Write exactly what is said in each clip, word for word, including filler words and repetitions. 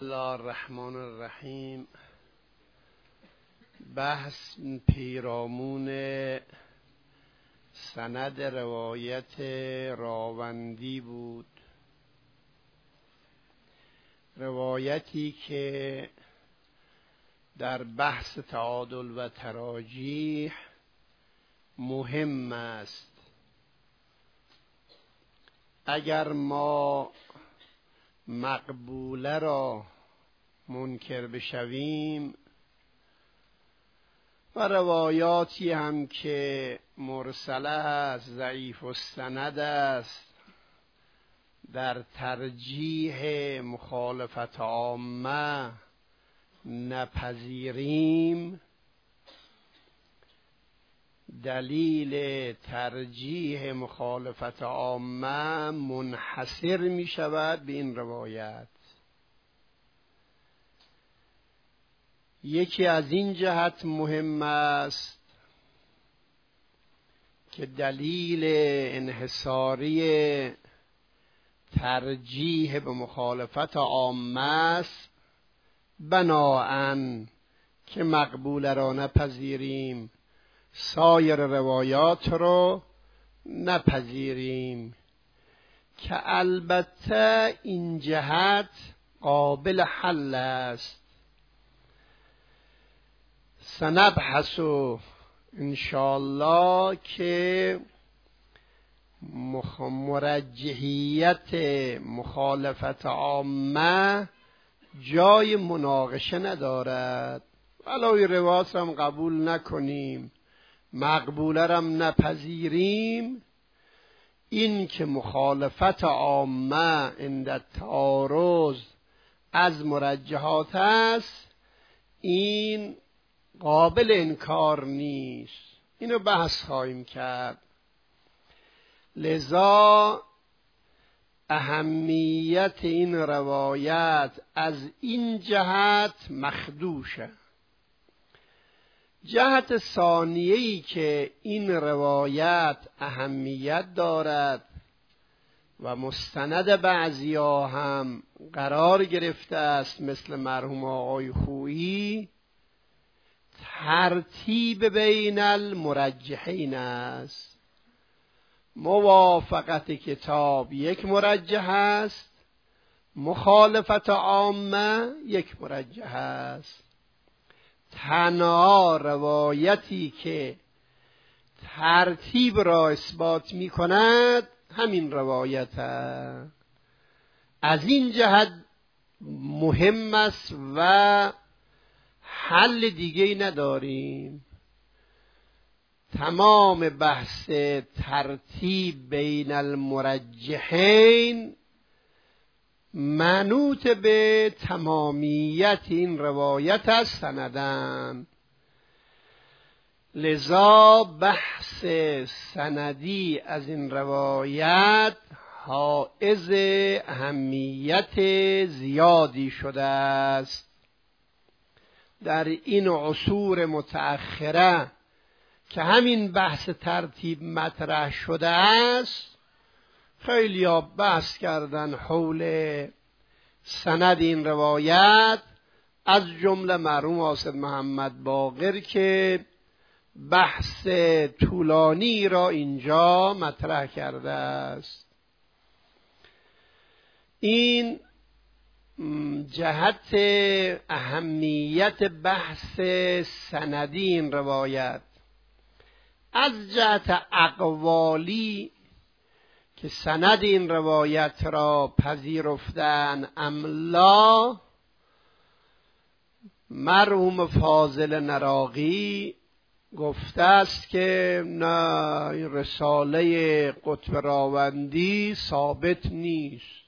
الله الرحمن الرحیم. بحث پیرامون سند روایت راوندی بود، روایتی که در بحث تعادل و تراجیح مهم است. اگر ما مقبوله را منکر بشویم و روایاتی هم که مرسله است، ضعیف السند است، در ترجیح مخالفت عامه نپذیریم، دلیل ترجیح مخالفت عامه منحصر می شود به این روایت. یکی از این جهت مهم است که دلیل انحصاری ترجیح به مخالفت عامه است، بناهن که مقبول را نپذیریم، سایر روایات رو نپذیریم، که البته این جهت قابل حل است. سنبحث انشاءالله که مرجحیت مخالفت عامه جای مناقشه ندارد. ولو روایات هم قبول نکنیم، مقبوله رم نپذیریم، این که مخالفت عامه عند تعارض از مرجحات است، این قابل انکار نیست. اینو بحث خواهیم کرد. لذا اهمیت این روایت از این جهت مخدوشه. جهت ثانیه‌ای که این روایت اهمیت دارد و مستند بعضیا هم قرار گرفته است، مثل مرحوم آقای خویی، ترتیب بین المرجحین است. موافقت کتاب یک مرجح است، مخالفت عامه یک مرجح است. تنها روایتی که ترتیب را اثبات می کند همین روایت است. از این جهت مهم است و حل دیگه‌ای نداریم. تمام بحث ترتیب بین المرجحین منوط به تمامیت این روایت از سندن. لذا بحث سندی از این روایت حائز اهمیت زیادی شده است. در این عصور متأخره که همین بحث ترتیب مطرح شده است، خیلی ها بحث کردن حول سند این روایت، از جمله مرحوم آصف محمد باقر که بحث طولانی را اینجا مطرح کرده است. این جهت اهمیت بحث سندی این روایت. از جهت اقوالی که سند این روایت را پذیرفتن املا، مرحوم فاضل نراقی گفته است که نه، رساله قطب راوندی ثابت نیست.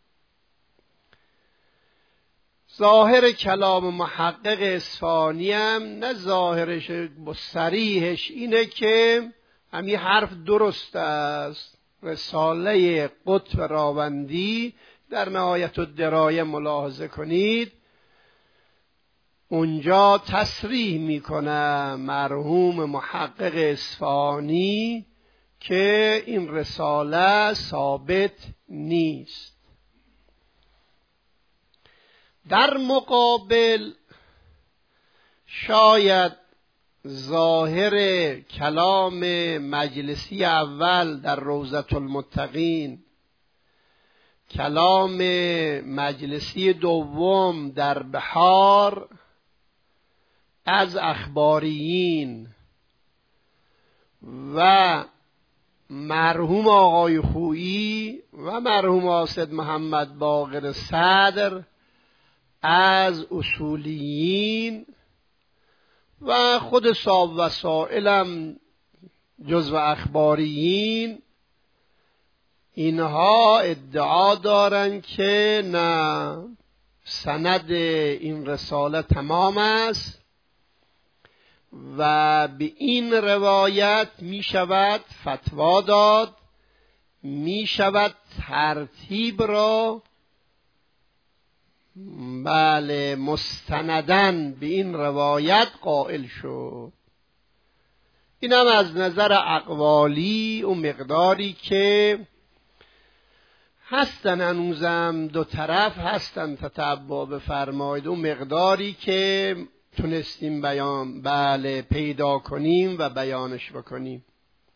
ظاهر کلام محقق اصفهانی هم نه ظاهرش صریحش اینه که همین حرف درست است. رساله قطب راوندی در نهایت الدرایه ملاحظه کنید، اونجا تصریح میکنه مرحوم محقق اصفهانی که این رساله ثابت نیست. در مقابل شاید ظاهر کلام مجلسی اول در روضة المتقین، کلام مجلسی دوم در بحار از اخباریین و مرحوم آقای خویی و مرحوم آسد محمد باقر صدر از اصولیین و خود صاحب وسائلم جزو اخباریین، اینها ادعا دارن که نه، سند این رساله تمام است و به این روایت می شود فتوا داد، می شود ترتیب را بله مستندن به این روایت قائل شد. اینم از نظر اقوالی و مقداری که هستن، هنوزم دو طرف هستن، تتبع بفرمایید، و مقداری که تونستیم بیان بله پیدا کنیم و بیانش بکنیم.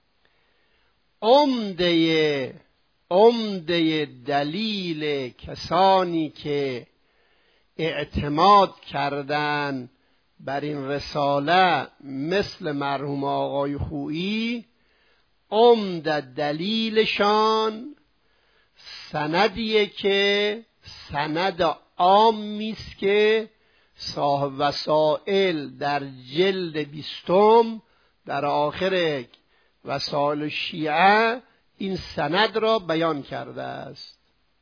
عمده عمده دلیل کسانی که اعتماد کردن بر این رساله مثل مرحوم آقای خویی، عمده دلیلشان سندیه که سند عامی است که صاحب وسائل در جلد بیستم در آخر وسائل شیعه این سند را بیان کرده است.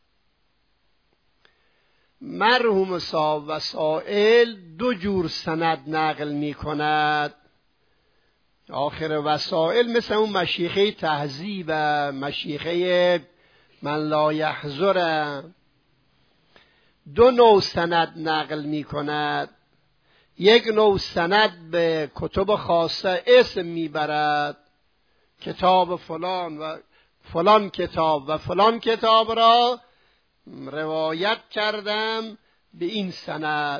مرحوم صاحب وسائل دو جور سند نقل می کند. آخر وسائل مثل اون مشیخه تهذیب، مشیخه من لا یحضر، دو نوع سند نقل می کند. یک نوع سند به کتب خاصه اسم می برد، کتاب فلان و فلان کتاب و فلان کتاب را روایت کردم به این سند.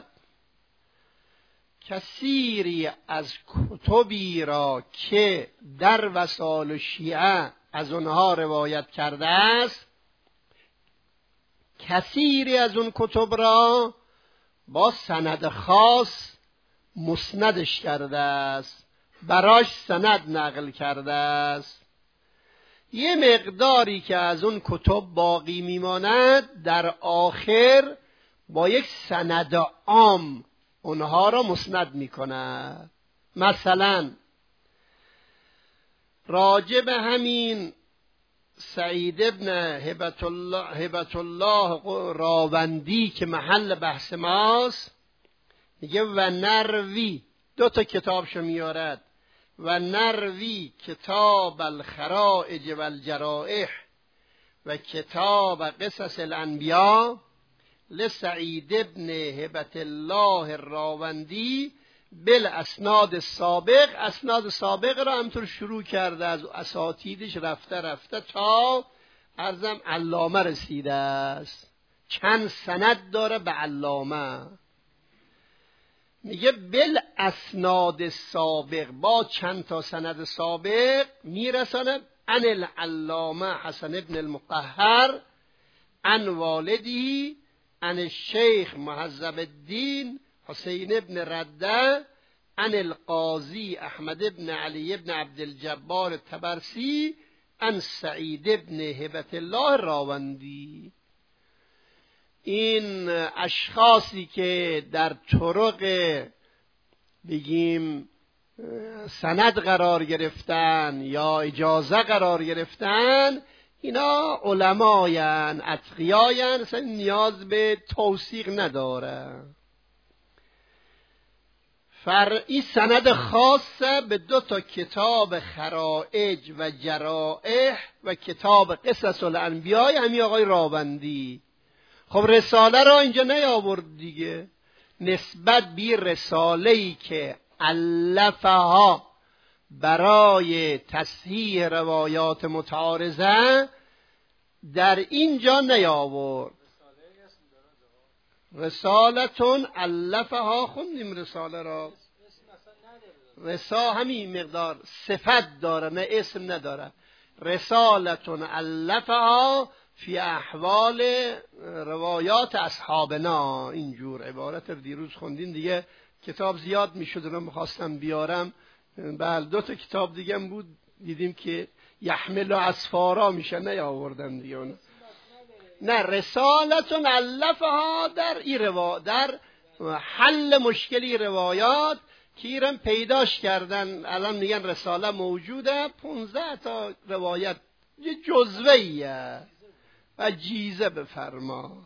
کثیری از کتبی را که در وسائل شیعه از اونها روایت کرده است، کثیری از اون کتب را با سند خاص مسندش کرده است، براش سند نقل کرده است. یه مقداری که از اون کتب باقی میماند در آخر با یک سند عام اونها را مسند میکند. مثلا راجع به همین سعید ابن هبت الله, هبت الله راوندی که محل بحث ماست، میگه و نروی، دو تا کتابشو میارد، و نروی کتاب الخرائج و الجرائح و کتاب قصص الانبیاء لسعید ابن هبت الله الراوندی بالاسناد السابق. اسناد سابق را همطور شروع کرده، از اساتیدش رفته رفته تا عرضم علامه رسیده است. چند سند داره به علامه. میگه بالاسناد سابق، با چند تا سند سابق میرساند عن العلامه حسن ابن المطهر عن والدی عن الشیخ مهذب الدین حسین ابن رده عن القاضی احمد ابن علی ابن عبدالجبار الطبرسی عن سعید ابن هبت الله راوندی. این اشخاصی که در طرق بگیم سند قرار گرفتن یا اجازه قرار گرفتن، اینا علماین، اتقیاین، اصلا نیاز به توثیق نداره. فرعی سند خاصه به دو تا کتاب خرائج و جرائح و کتاب قصص الانبیاء همین آقای راوندی. خب رساله را اینجا نیاورد دیگه، نسبت به رساله‌ای که الفها برای تصحیح روایات متعارضه در اینجا نیاورد. رسالتون الفها خوندیم رساله را. رسا همین مقدار صفت داره نه اسم نداره. رسالتون الفها فی احوال روایات اصحابنا، اینجور عبارت دیروز خوندین دیگه. کتاب زیاد میشد رو میخواستم بیارم، بله دو تا کتاب دیگه بود دیدیم که یحمل اسفارا میشه نیاوردم دیگه اون. نه رسالتون الفها در این روا در حل مشکلی روایات که ایران پیداش کردن، الان میگن رساله موجوده، پونزده تا روایت یه جزوهیه و جیزه بفرما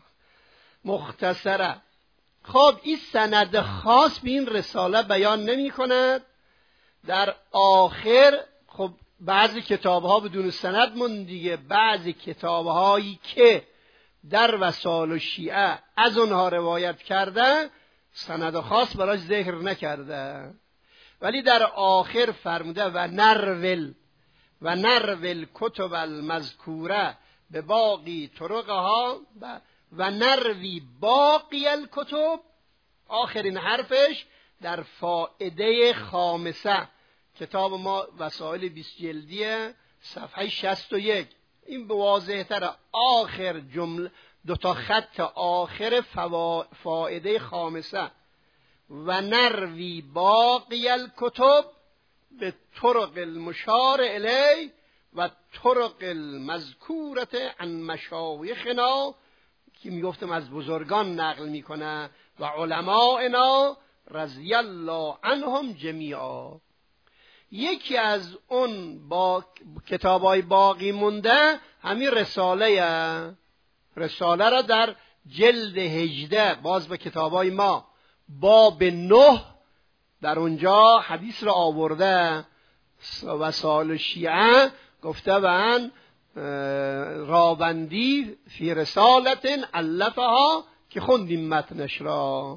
مختصره. خب این سند خاص به این رساله بیان نمی کند. در آخر خب بعضی کتاب ها بدون سند من دیگه، بعضی کتاب هایی که در وسائل شیعه از اونها روایت کرده سند خاص براش ذکر نکرده، ولی در آخر فرموده و نرول و نرول کتب المذکوره به باقی طرقها و نروی باقی الکتب. آخرین حرفش در فائده خامسه کتاب ما وسائل بیست جلدیه صفحه شصت و یک. این به واضح تر آخر جمله دو تا خط آخر فائده خامسه و نروی باقی الکتب به طرق المشار الی و طرق المذکورت عن مشایخنا که میگفتم از بزرگان نقل میکنه و علمائنا رضی الله عنهم جمیعا. یکی از اون با کتابای باقی مونده همین رساله رساله را در جلد هجده باز به کتابای ما باب نه در اونجا حدیث را آورده. وسائل شیعه گفته بند راوندی فی رسالت الفها که خوندیم متنش را.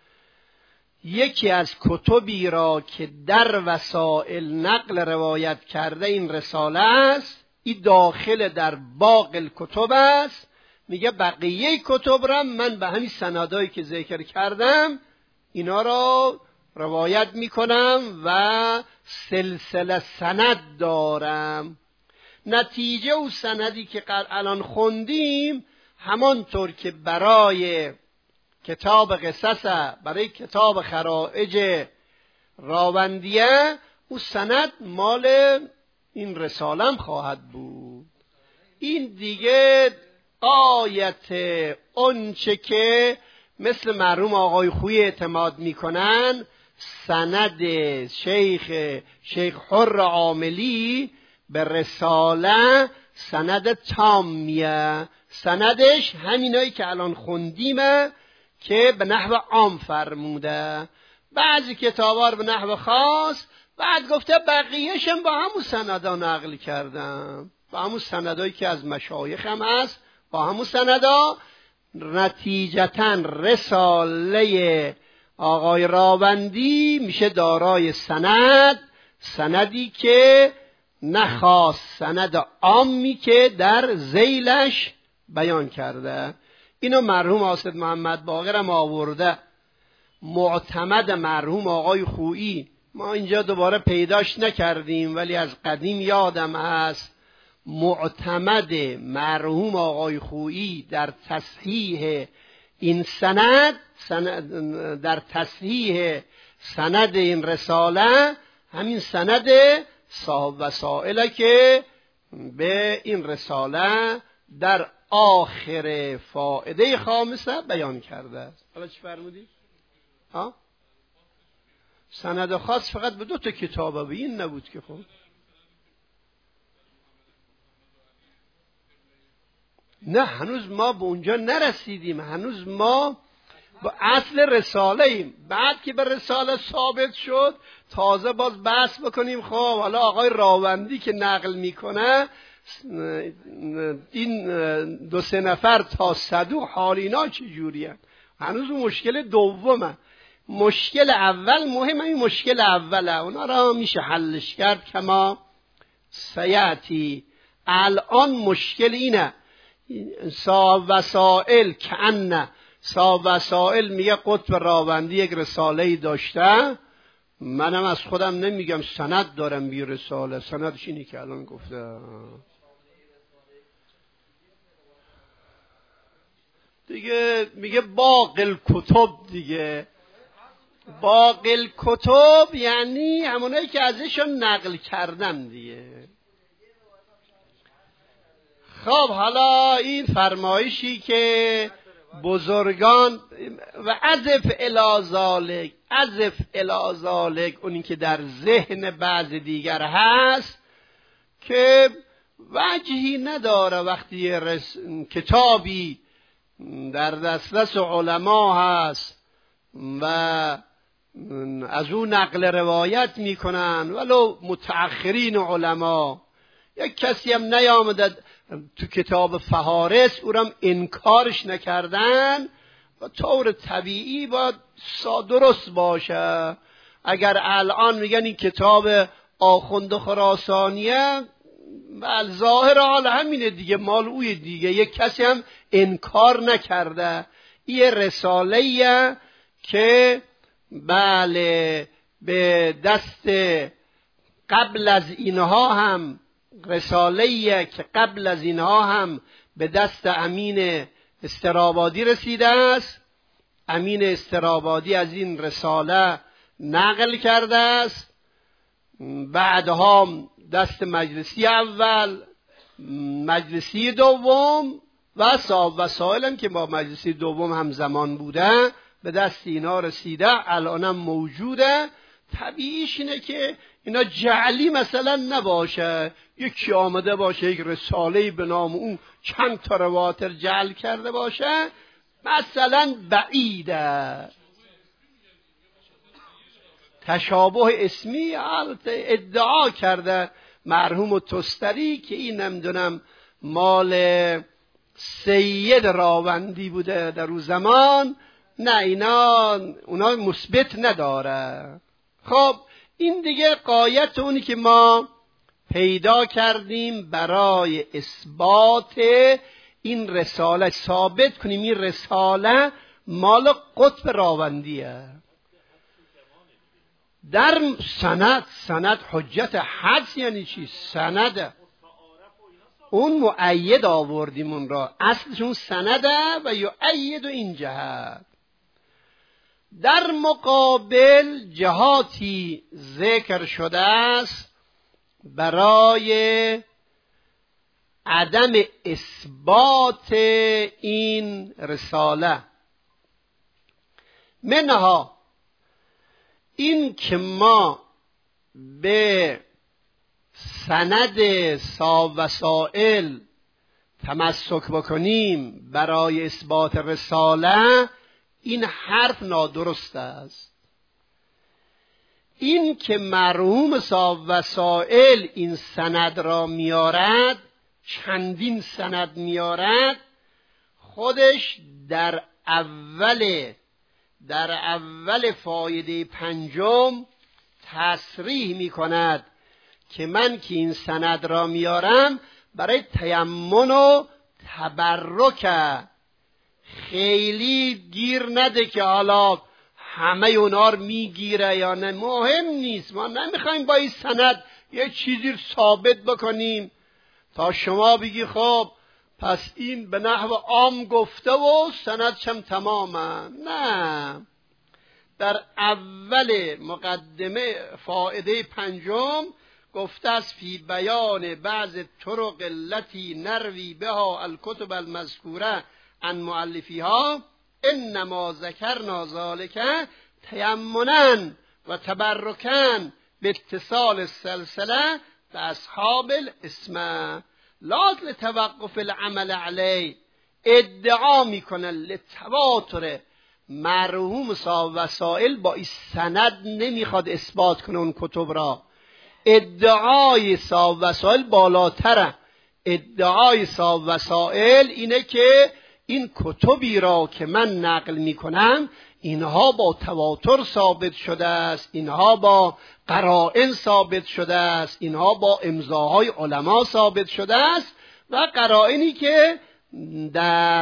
یکی از کتبی را که در وسائل نقل روایت کرده این رساله است، این داخل در باقی کتب است. میگه بقیه کتب را من به همین سندایی که ذکر کردم اینا را روایت میکنم و سلسله سند دارم. نتیجه و سندی که الان خوندیم همانطور که برای کتاب قصص، برای کتاب خرائج راوندیه، او سند مال این رسالم خواهد بود. این دیگه آیت اونچه که مثل مرحوم آقای خویی اعتماد میکنن سند شیخ شیخ حر عاملی به رساله سند تامیه، سندش همینایی که الان خوندیمه که به نحو عام فرموده. بعضی کتابا به نحو خاص، بعد گفته بقیهشم با همون سندا نقل کردم، با همون سندایی که از مشایخم هست، با همون سندا. نتیجتاً رساله آقای راوندی میشه دارای سند، سندی که نخواست سند عامی که در ذیلش بیان کرده. اینو مرحوم حاسد محمد باقر هم آورده. معتمد مرحوم آقای خویی ما اینجا دوباره پیداش نکردیم ولی از قدیم یادم هست. معتمد مرحوم آقای خویی در تصحیح این سند, سند در تصحیح سند این رساله همین سند صاحب وسائل که به این رساله در آخر فائده خامسه بیان کرده است. حالا چی فرمودی؟ ها؟ سند خاص فقط به دو تا کتابه، به این نبود که خب نه هنوز ما به اونجا نرسیدیم، هنوز ما با اصل رساله ایم. بعد که به رساله ثابت شد تازه باز بحث بکنیم خب حالا آقای راوندی که نقل میکنه این دو سه نفر تا صدوق حال اینا چجوریه. هنوز مشکل دومه. مشکل اول مهمه، این مشکل اوله اونا را میشه حلش کرد کما سیاتی. الان مشکل اینه صاحب وسائل کأن صاحب وسائل میگه قطب راوندی یک رساله‌ای داشته، منم از خودم نمیگم، سند دارم بی رساله. سندش اینی که الان گفته دیگه، میگه باقی کتب دیگه. باقی کتب یعنی همونایی که ازشون نقل کردم دیگه. خب حالا این فرمایشی که بزرگان و عزف الی ذالک، عزف الی ذالک، اونی که در ذهن بعض دیگر هست که وجهی نداره وقتی رس... کتابی در دسترس علما هست و از اون نقل روایت میکنن، ولو متأخرین علما، یک کسی هم نیامده تو کتاب فهارس او را انکارش نکردن و طور طبیعی باید درست باشه. اگر الان میگن این کتاب آخوند خراسانیه، بل ظاهر حال همینه دیگه، مال اوی دیگه، یک کسی هم انکار نکرده. این رساله‌ایه که بله به دست قبل از اینها هم رساله‌ایه که قبل از اینها هم به دست امین استرابادی رسیده است. امین استرابادی از این رساله نقل کرده است، بعدها دست مجلسی اول، مجلسی دوم و صاحب وسائل هم که با مجلسی دوم هم زمان بوده به دست اینا رسیده، الانم موجوده. طبیعیش اینه که اینا جعلی مثلا نباشه، یکی آمده باشه یک رساله‌ای به نام اون چند تا رواتر جعل کرده باشه، مثلا بعیده. تشابه اسمی ادعا کرده مرحوم تستری که این نمیدونم مال سید راوندی بوده در اون زمان. نه، اینا اونا مثبت نداره. خب این دیگه غایت اونی که ما پیدا کردیم برای اثبات این رساله، ثابت کنیم این رساله مال قطب راوندیه. در سند، سند حجت حدس یعنی چی؟ سنده، اون مؤید آوردیم اون را، اصلشون سنده و یؤید این جهت. در مقابل جهاتی ذکر شده است برای عدم اثبات این رساله. منها این که ما به سند صاحب وسائل تمسک بکنیم برای اثبات رساله، این حرف نادرست است. این که مرحوم صاحب وسائل این سند را میارد، چندین سند میارد، خودش در اول در اول فایده پنجم تصریح میکند که من که این سند را میارم برای تیمن و تبرک، خیلی گیر نده که حالا همه اونا رو میگیره یا نه، مهم نیست. ما نمیخوایم با این سند یه چیزی رو ثابت بکنیم تا شما بگی خب پس این به نحو عام گفته و سندش هم تمامه. نه، در اول مقدمه فائده پنجم گفته است فی بیان بعض طرق التي نروی بها الکتب المذکوره عن مؤلفیها انما ذکرنا ذلك تیمنا و تبرکا باتصال السلسله باصحاب الاسمه لا لتوقف العمل علیه. ادعا میکنن لتواتر مرحوم صاحب وسائل با این سند نمیخواد اثبات کنه اون کتب را. ادعای صاحب وسائل بالاتره. ادعای صاحب وسائل اینه که این کتبی را که من نقل میکنم اینها با تواتر ثابت شده است، اینها با قرائن ثابت شده است، اینها با امضاهای علما ثابت شده است و قرائنی که در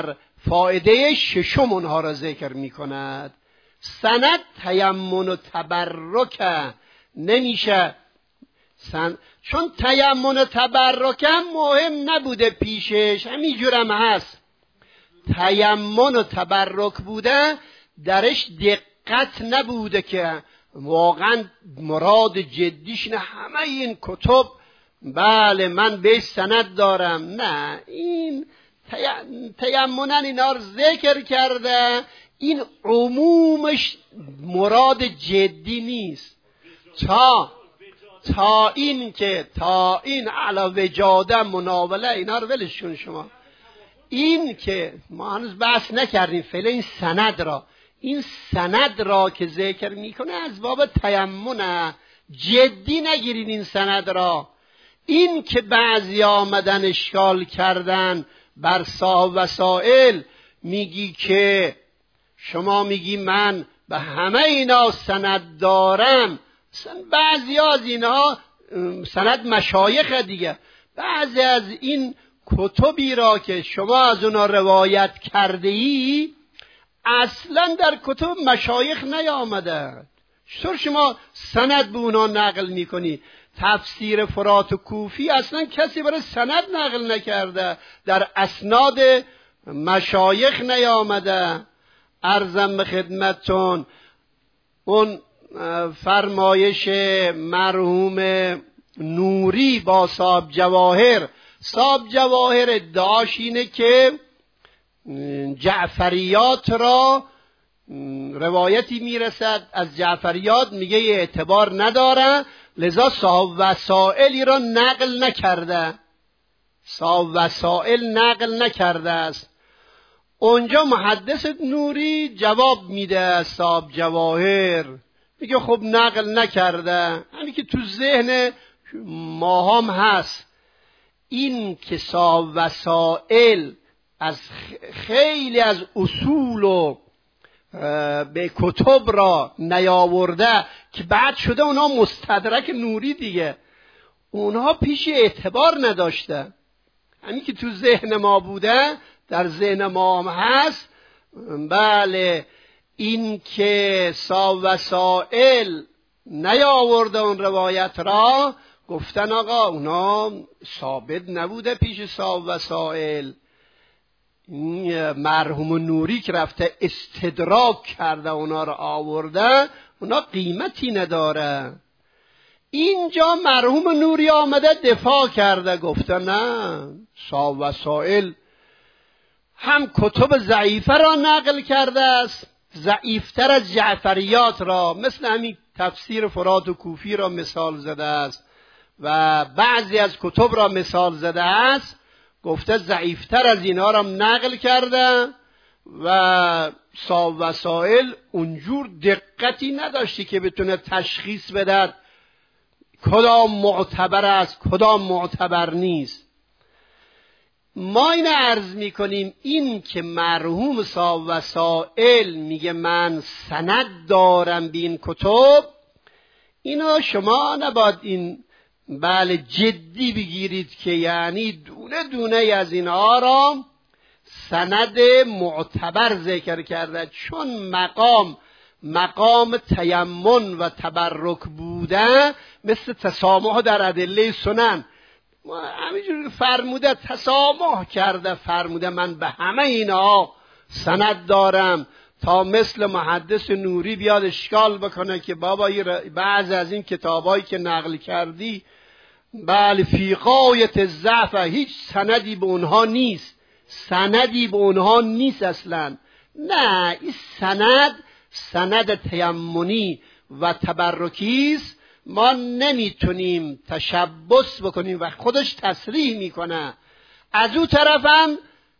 فایده ششم اونها را ذکر می کند. سند تیمم و تبرک نمیشه، سن... چون تیمم و تبرک هم مهم نبوده پیشش، همینجورم هست. تیمم و تبرک بوده، درش دقت نبوده که واقعا مراد جدیش نه همه این کتب بله من بهش سند دارم، نه، این تیممن اینا رو ذکر کرده، این عمومش مراد جدی نیست. تا تا این که تا این علاوه جاده مناوله اینا رو ولشون شما. این که ما هنوز بحث نکردیم فعلا این سند را، این سند را که ذکر میکنه از باب تیمم، جدی نگیرید این سند را. این که بعضی آمدن اشکال کردن بر صاحب وسائل، میگی که شما میگی من به همه اینا سند دارم، بعضی از اینها سند مشایخ دیگه، بعضی از این کتبی را که شما از اونا روایت کرده ای اصلا در کتب مشایخ نیامده، چطور شما سند به اونا نقل میکنی؟ تفسیر فرات کوفی اصلا کسی برای سند نقل نکرده، در اسناد مشایخ نیامده. عرضم به خدمتتون اون فرمایش مرحوم نوری با صاحب جواهر، صاحب جواهر ادعاش اینه که جعفریات را روایتی میرسد از جعفریات، میگه اعتبار نداره، لذا صاحب وسائلی را نقل نکرده، صاحب وسائل نقل نکرده است. اونجا محدث نوری جواب میده صاحب جواهر، میگه خب نقل نکرده، همین که تو ذهن ما هم هست. این که صاحب وسائل از خیلی از اصول و به کتب را نیاورده که بعد شده اونها مستدرک نوری دیگه، اونها پیش اعتبار نداشته، همین که تو ذهن ما بوده در ذهن ما هم هست. بله، این که صاحب وسائل نیاورده اون روایت را، گفتن آقا اونا ثابت نبوده پیش صاحب وسائل. مرحوم نوری که رفته استدراک کرده اونا رو آورده، اونا قیمتی نداره. اینجا مرحوم نوری آمده دفاع کرده، گفته نه، صاحب وسائل هم کتب ضعیفه را نقل کرده است، ضعیفتر از جعفریات را، مثل همین تفسیر فرات و کوفی را مثال زده است و بعضی از کتب را مثال زده است، گفته ضعیفتر از اینا را نقل کرده و صاحب وسائل اونجور دقتی نداشتی که بتونه تشخیص بده کدام معتبر است کدام معتبر نیست. ما این عرض میکنیم، این که مرحوم صاحب وسائل میگه من سند دارم به این کتب، اینا شما نباید این بله جدی بگیرید که یعنی دونه دونه از اینها را سند معتبر ذکر کرده، چون مقام مقام تیمم و تبرک بوده، مثل تسامح در ادله سنن همینجوری فرموده، تسامح کرده، فرموده من به همه اینها سند دارم، تا مثل محدث نوری بیاد اشکال بکنه که بابا بعض از این کتابایی که نقل کردی بله فی غایت ضعف، هیچ سندی به اونها نیست، سندی به اونها نیست اصلا. نه، این سند سند تیممی و تبرکی است، ما نمیتونیم تشبث بکنیم و خودش تصریح میکنه. از اون طرف هم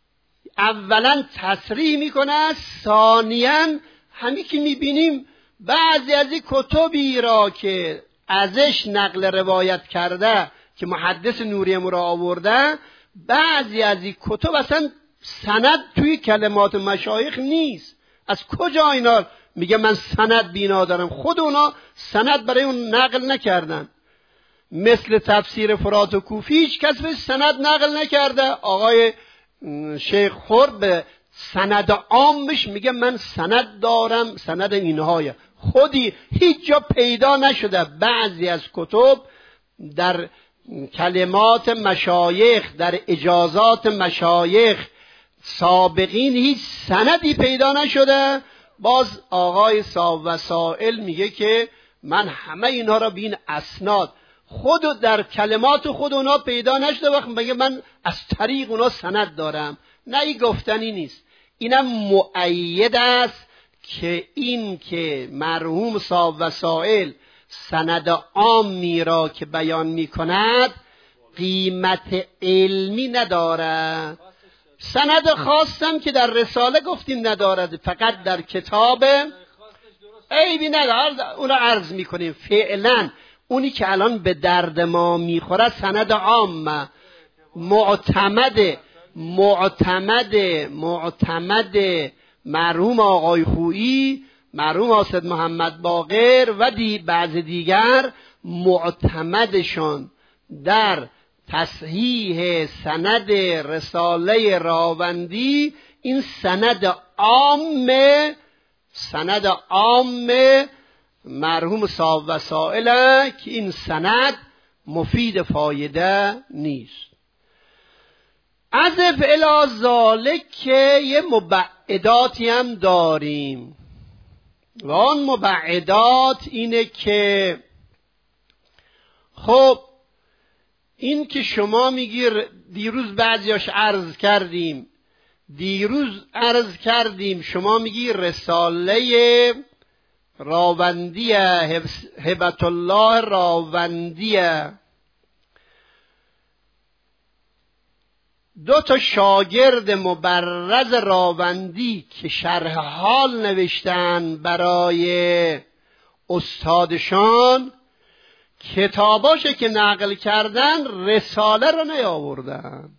اولا تصریح میکنه، ثانیاً همین که میبینیم بعضی از این کتبی را که ازش نقل روایت کرده که محدث نوری را آورده، بعضی از این کتب اصلا سند توی کلمات مشایخ نیست. از کجا اینا میگه من سند بینا دارم؟ خود اونا سند برای اون نقل نکردن. مثل تفسیر فرات و کوفی هیچ کس به سند نقل نکرده. آقای شیخ خور به سند عامش میگه من سند دارم، سند اینهایا. خودی هیچ جا پیدا نشده بعضی از کتب در کلمات مشایخ، در اجازات مشایخ سابقین هیچ سندی پیدا نشده. باز آقای صاحب وسائل میگه که من همه اینها را بین اسناد خود در کلمات خود اونا پیدا نشده، وقت میگه من از طریق اونا سند دارم. نه، این گفتنی نیست، اینم مؤید است که این که مرحوم صاحب وسائل سند عامی را که بیان میکند قیمت علمی ندارد. سند خاصم که در رساله گفتیم ندارد، فقط در کتاب عیبی ندارد، اون را عرض میکنیم. فعلا اونی که الان به درد ما میخوره سند عام معتمد معتمد معتمد مرحوم آقای خویی، مرحوم آسد محمد باقر و دی بعض دیگر معتمدشون در تصحیح سند رساله راوندی این سند عام سند عام مرحوم صاحب وسائل که این سند مفید فایده نیست. عزف الی ذالک که یه مبعداتی هم داریم و آن مبعدات اینه که خب این که شما میگیر دیروز بعضیاش عرض کردیم دیروز عرض کردیم شما میگی رساله راوندیه، هبت الله راوندیه، دو تا شاگرد مبرز راوندی که شرح حال نوشتن برای استادشان، کتاباشه که نقل کردن رساله رو نیاوردن،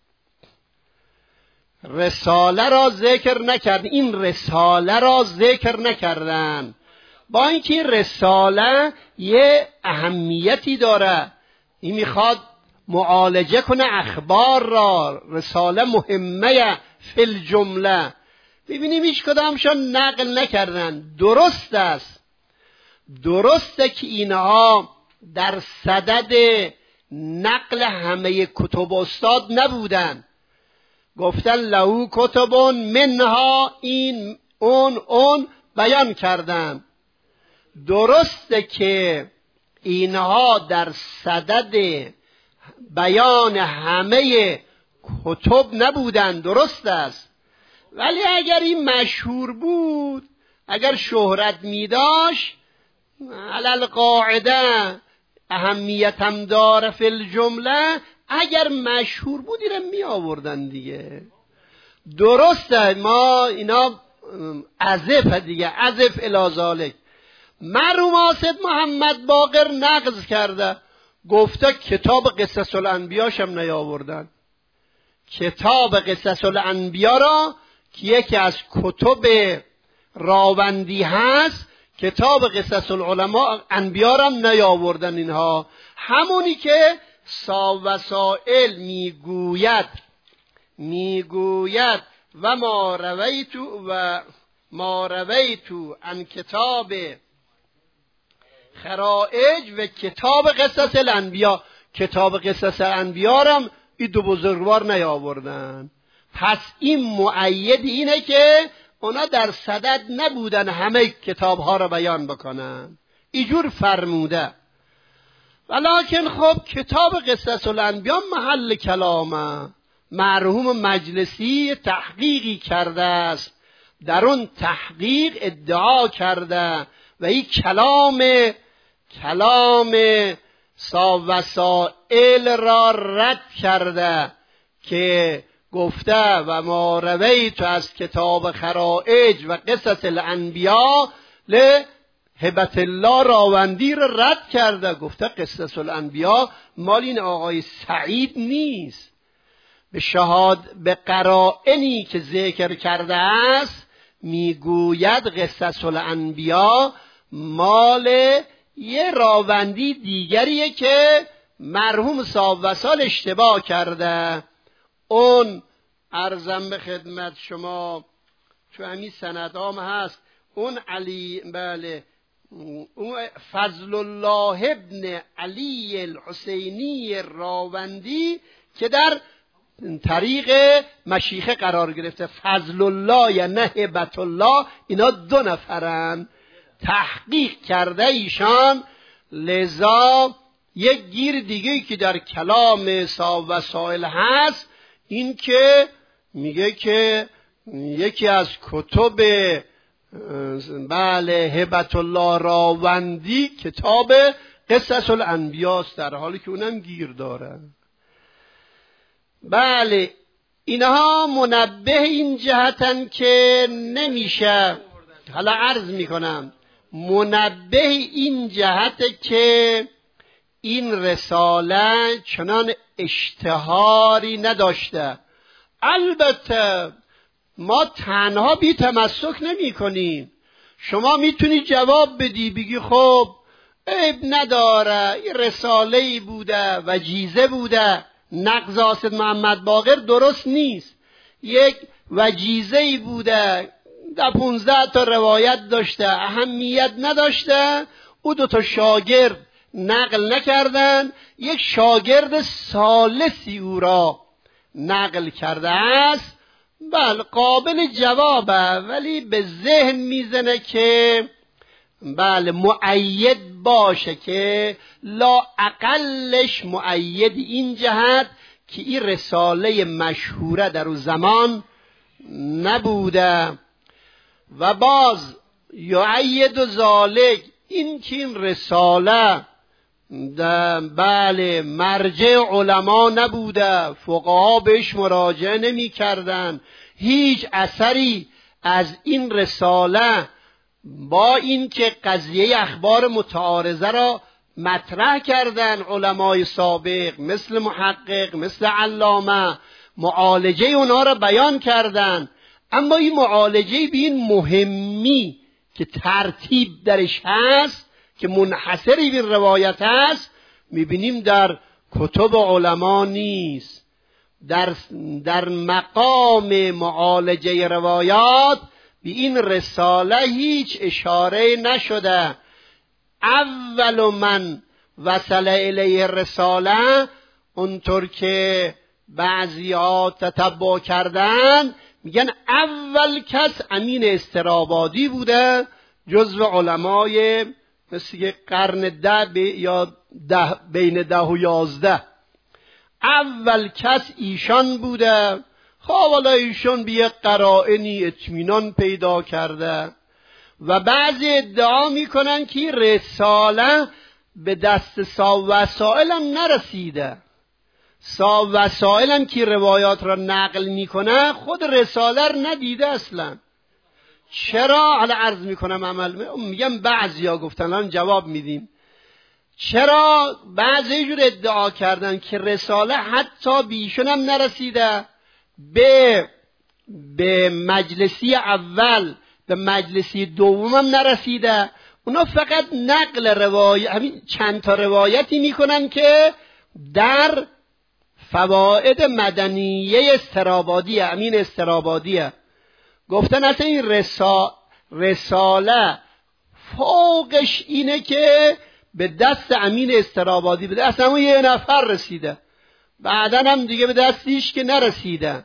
رساله را ذکر نکردن، این رساله را ذکر نکردن، با اینکه این رساله یه اهمیتی داره، این میخواد معالجه کنه اخبار را، رساله مهمه فی الجمله. ببینیم هیچ کدامشان نقل نکردن. درست است درسته که اینها در صدد نقل همه کتب استاد نبودن، گفتن لهو کتبون منها این اون اون بیان کردن. درسته که اینها در صدد بیان همه کتب نبودن، درست است، ولی اگر این مشهور بود، اگر شهرت می داشت، علل قاعده اهمیت هم داره فی الجمله، اگر مشهور بود اینا می آوردن دیگه. درسته ما اینا عزف دیگه، عزف الی ذالک. مرحوم آسد محمد باقر نقض کرده، گفته کتاب قصص الانبیاش هم نیاوردن. کتاب قصص الانبیا را که یکی از کتب راوندی هست، کتاب قصص العلماء انبیا را هم نیاوردن اینها. همونی که صاحب وسائل میگوید میگوید و ما رویتو و ما رویتو ان کتاب خرائج و کتاب قصص الانبیا، کتاب قصص الانبیا را هم این دو بزرگوار نیاوردن. پس این مؤید اینه که اونا در صدد نبودن همه کتاب ها را بیان بکنن، اینجور فرموده. ولیکن خب کتاب قصص الانبیا محل کلامه، مرحوم مجلسی تحقیقی کرده است، در اون تحقیق ادعا کرده و این کلام کلام صاحب وسائل را رد کرده که گفته و ما رویت از کتاب خرائج و قصص الانبیا ل هبت الله راوندی را رد کرده، گفته قصص الانبیا مال این آقای سعید نیست، به شهاد به قرائنی که ذکر کرده است میگوید قصص الانبیا مال یه راوندی دیگریه که مرحوم صاحب وسائل اشتباه کرده. اون عرضم به خدمت شما تو همین سندام هست اون علی بله اون فضل الله ابن علی الحسینی راوندی که در طریق مشیخه قرار گرفته. فضل الله یا نه هبت الله، اینا دو نفرن تحقیق کرده ایشان. لذا یک گیر دیگه که در کلام صاحب وسائل هست این که میگه که یکی از کتب بله هبت الله راوندی کتاب قصص الانبیاء است، در حالی که اونم گیر داره. بله اینها منبه این جهتن که نمیشه، حالا عرض میکنم، منبه این جهت که این رساله چنان اشتهاری نداشته. البته ما تنها بی تمسک نمی کنیم. شما میتونی جواب بدی بگی خب عیب نداره، این رساله‌ای بوده، وجیزه بوده. نقض حاسد محمد باقر درست نیست، یک وجیزه‌ای بوده، در پونزده تا روایت داشته، اهمیت نداشته، او دو تا شاگرد نقل نکردن، یک شاگرد ثالثی او را نقل کرده است. بله قابل جوابه، ولی به ذهن میزنه که بله مؤید باشه که لا اقلش مؤید این جهت که این رساله مشهوره در اون زمان نبوده. و باز یعید و ذالک این که این رساله بله مرجع علما نبوده، فقها بهش مراجعه نمی کردن، هیچ اثری از این رساله با این که قضیه اخبار متعارضه را مطرح کردن علمای سابق مثل محقق مثل علامه، معالجه اونا را بیان کردن، اما این معالجه به این مهمی که ترتیب درش هست که منحصری به روایت هست میبینیم در کتب علما نیست. در, در مقام معالجه روایات به این رساله هیچ اشاره نشده. اول من وصل الیه رساله، اونطور که بعضی ها تتبع کردن میگن اول کس امین استرابادی بوده، جزو علمای مثل قرن ده یا ده بین ده و یازده. اول کس ایشان بوده. خب حالا ایشان به یک قرائنی اطمینان پیدا کرده و بعضی ادعا میکنن که رساله به دست صاحب وسائل هم نرسیده. صاحب وسائل هم که روایات را نقل میکنه خود رساله را ندیده اصلا. چرا؟ حالا عرض میکنم عمل میگم بعضی ها گفتن، الان جواب میدیم. چرا بعضی جور ادعا کردن که رساله حتی بیشون هم نرسیده، به به مجلسی اول به مجلسی دوم هم نرسیده. اونا فقط نقل روایت، همین چند تا روایتی میکنن که در فواید مدنیه استرابادیه، امین استرابادیه. گفتن اصلا این رسا... رساله فوقش اینه که به دست امین استرابادی به دست همون یه نفر رسیده، بعدن هم دیگه به دستیش که نرسیده.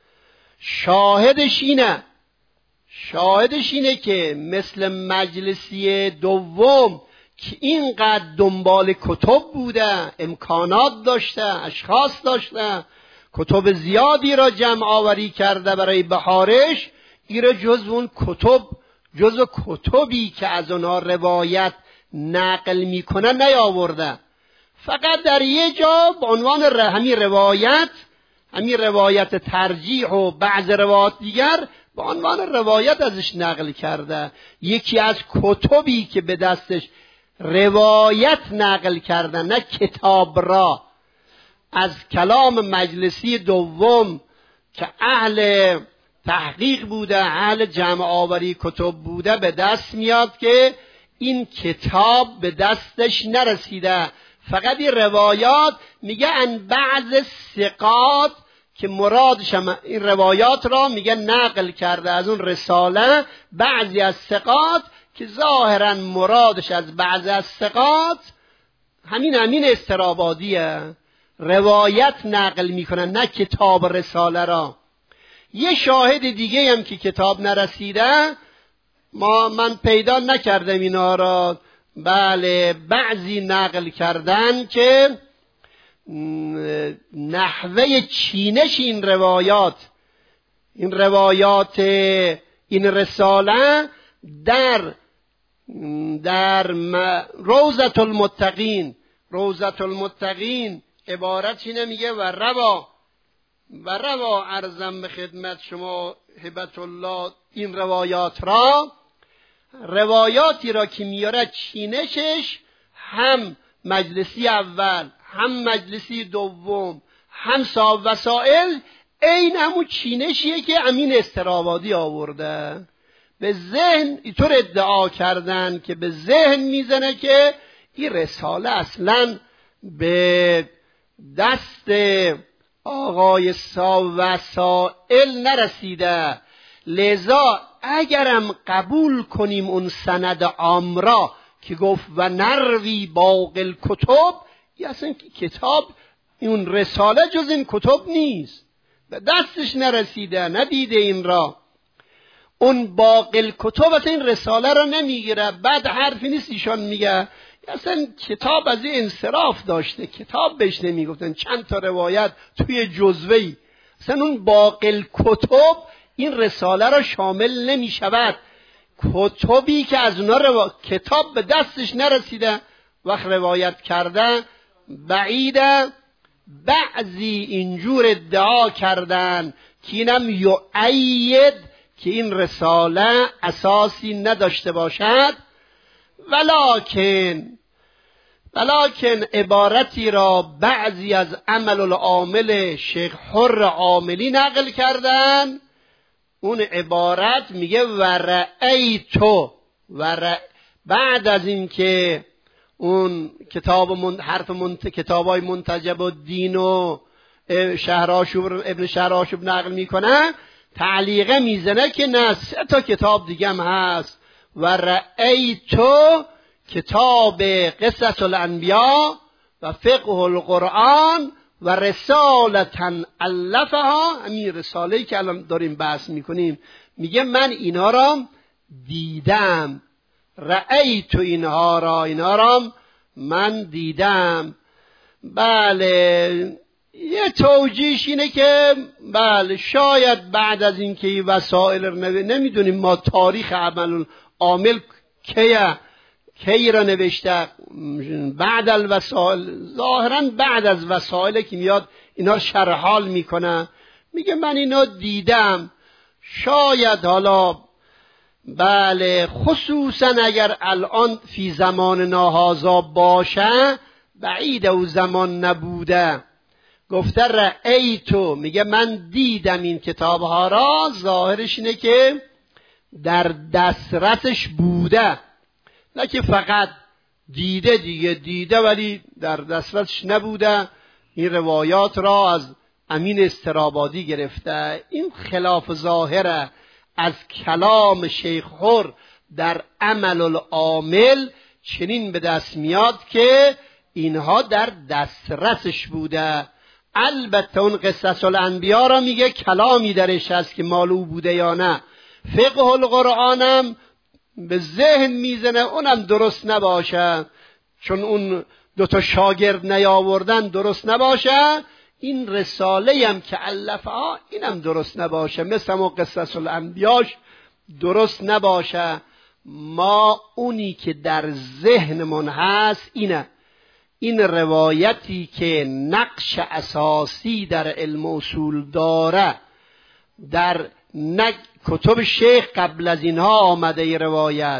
شاهدش اینه شاهدش اینه که مثل مجلسی دوم که اینقدر دنبال کتب بوده، امکانات داشته، اشخاص داشته، کتب زیادی را جمع آوری کرده برای بهارش، ایره جز اون کتب جز کتبی که از اونها روایت نقل میکنن نیاورده. فقط در یه جا به عنوان همین روایت همین روایت ترجیح و بعض روایات دیگر به عنوان روایت ازش نقل کرده. یکی از کتبی که به دستش روایت نقل کردن، نه کتاب را، از کلام مجلسی دوم که اهل تحقیق بوده، اهل جمع آوری کتب بوده، به دست میاد که این کتاب به دستش نرسیده. فقط این روایات میگه ان بعض ثقات که مرادش هم این روایات را میگه نقل کرده از اون رساله بعضی از ثقات که ظاهرا مرادش از بعضی از ثقات همین همین استرابادیه، روایت نقل میکنن نه کتاب رساله را. یه شاهد دیگه هم که کتاب نرسیده ما من پیدا نکردم اینا را، بله بعضی نقل کردن که نحوه چینش این روایات این روایات این رساله در در روضة المتقین روضة المتقین عبارت اینه میگه و روا و روا عرضم به خدمت شما هبت الله این روایات را روایاتی را که میاره چینشش هم مجلسی اول هم مجلسی دوم هم صاحب وسائل این همون چینشیه که امین استرابادی آورده. به ذهن اینطور ادعا کردن که به ذهن میزنه که این رساله اصلا به دست آقای صاحب وسائل نرسیده، لذا اگرم قبول کنیم اون سند عام را که گفت و نروی باقی الکتب، یا اصلا کتاب اون رساله جز این کتب نیست، به دستش نرسیده، ندیده این را، اون باقی الکتب اصلا این رساله را نمیگیره. بعد حرفی نیست ایشان میگه اصلا کتاب از این انصراف داشته، کتاب بهش نمیگفتن، چند تا روایت توی جزوه‌ای، اصلا اون باقی الکتب این رساله را شامل نمیشود. کتبی که از اونا رو کتاب به دستش نرسیده وقت روایت کرده بعیده. بعضی اینجور ادعا کردن که اینم یؤید که این رساله اساسی نداشته باشد، ولکن ولکن عبارتی را بعضی از عمل العامل شیخ حر عاملی نقل کردن. اون عبارت میگه ورأیتو ور بعد از این که اون کتاب من حرف منت کتابای منتجب الدین و شهرآشوب ابن شهرآشوب نقل میکنه، تعلیقه میزنه که نه سه تا کتاب دیگه هم هست. ورأیتو کتاب قصص الانبیاء و فقه القرآن و رسالتا الفها، همین رساله‌ای که الان داریم بحث میکنیم، میگه من اینا را دیدم، رأیت اینها را اینا را من دیدم. بله یه توجیهش اینه که بله شاید بعد از این که این وسائل رو نمیدونیم ما تاریخ عمل عامل کیه کی را نوشته، بعد الوسائل ظاهرا بعد از وسائل که میاد اینا رو شرح حال میکنه، میگه من اینا دیدم. شاید حالا بله خصوصا اگر الان فی زمان ناهازا باشه، بعید او زمان نبوده، گفته رأیتو میگه من دیدم این کتاب ها را، ظاهرش اینه که در دسترسش بوده، نه که فقط دیده دیگه دیده ولی در دسترسش نبوده. این روایات را از امین استرابادی گرفته. این خلاف ظاهره از کلام شیخ حر در عمل العامل چنین به دست میاد که اینها در دسترسش بوده. البته اون قصص الانبیا را میگه کلامی درش هست که مال او بوده یا نه. فقه القرآنم به ذهن میزنه اونم درست نباشه، چون اون دوتا شاگرد نیاوردن درست نباشه. این رساله هم که الفها اینم درست نباشه، مثل ما قصص الانبیاش درست نباشه. ما اونی که در ذهنمون هست اینه، این روایتی که نقش اساسی در علم اصول داره، در نه کتب شیخ قبل از اینها آمده ای روایت،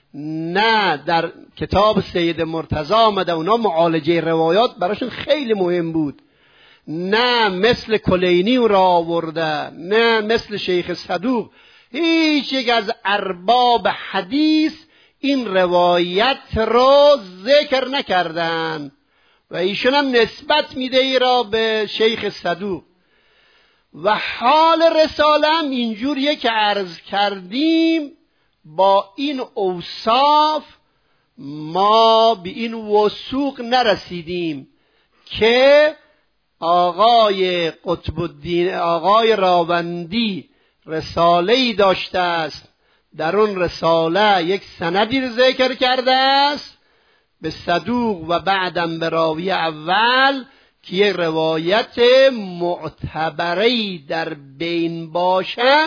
نه در کتاب سید مرتضی آمده، اونا معالجه روایات براشون خیلی مهم بود، نه مثل کلینی را آورده، نه مثل شیخ صدوق. هیچ یک از ارباب حدیث این روایت رو ذکر نکردن و ایشون هم نسبت میده ای را به شیخ صدوق. و حال رساله هم اینجوریه که عرض کردیم. با این اوصاف ما به این وثوق نرسیدیم که آقای قطب الدین آقای راوندی رساله‌ای داشته است، در اون رساله یک سندی ذکر کرده است به صدوق و بعدم به راوی اول که یک روایت معتبری در بین باشه.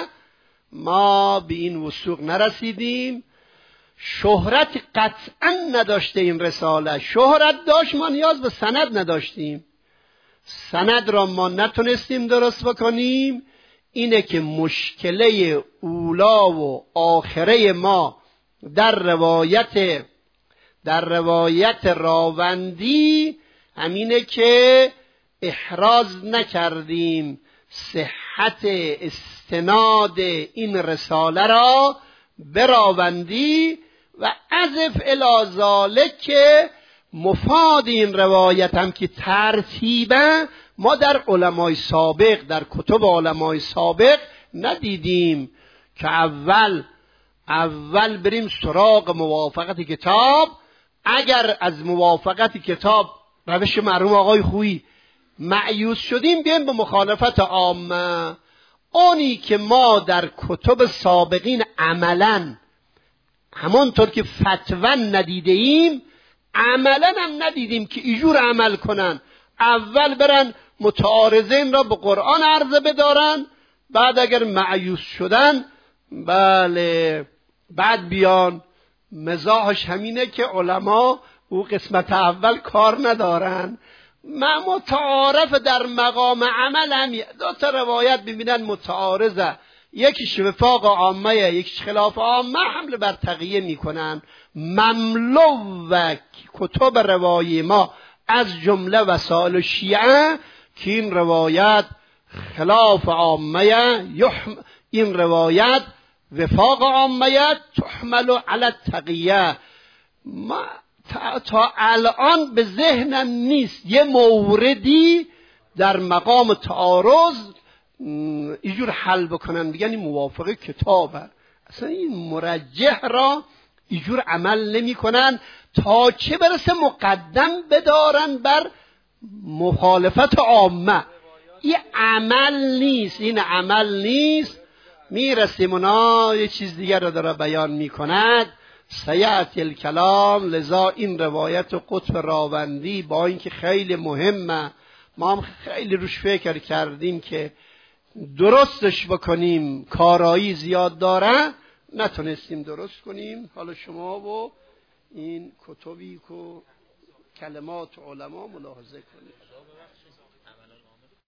ما به این وثوق نرسیدیم. شهرت قطعا نداشته این رساله، شهرت داشت، ما نیاز به سند نداشتیم، سند را ما نتونستیم درست بکنیم. اینه که مشکله اولا و آخره ما در روایت در روایت راوندی همینه که احراز نکردیم صحت استناد این رساله را به راوندی و اضف الی ذالک که مفاد این روایت هم که ترتیبه ما در علمای سابق در کتب علمای سابق ندیدیم که اول اول بریم سراغ موافقت کتاب. اگر از موافقت کتاب روش مرحوم آقای خویی مایوس شدیم بیایم به مخالفت عامه. اونی که ما در کتب سابقین عملا همانطور که فتوا ندیده ایم عملا هم ندیدیم که ایجور عمل کنن. اول برن متعارضین را به قرآن عرضه بدارن، بعد اگر مایوس شدن بله بعد بیان. مزاحش همینه که علما او قسمت اول کار ندارن. ما متعارف در مقام عمل هم دو تا روایت ببینن متعارضه، یکیش وفاق عامه یکیش خلاف عامه، حمله بر تقیه میکنن. مملو و کتب روایی ما از جمله وسائل شیعه که این روایت خلاف عامه یحم این روایت وفاق عامه تحمل علی التقیه. ما تا, تا الان به ذهنم نیست یه موردی در مقام تعارض اینجور حل بکنن بگن این موافق کتابه. اصلا این مرجح را اینجور عمل نمی کنن تا چه برسه مقدم بدارن بر مخالفت عامه. این عمل نیست، این عمل نیست. میرسیم اونا یه چیز دیگر رو داره بیان میکند سیأتی الکلام. لذا این روایت قطب راوندی با اینکه خیلی مهمه ما هم خیلی روش فکر کردیم که درستش بکنیم، کارایی زیاد داره، نتونستیم درست کنیم. حالا شما و این کتبی که کلمات علما ملاحظه کنید.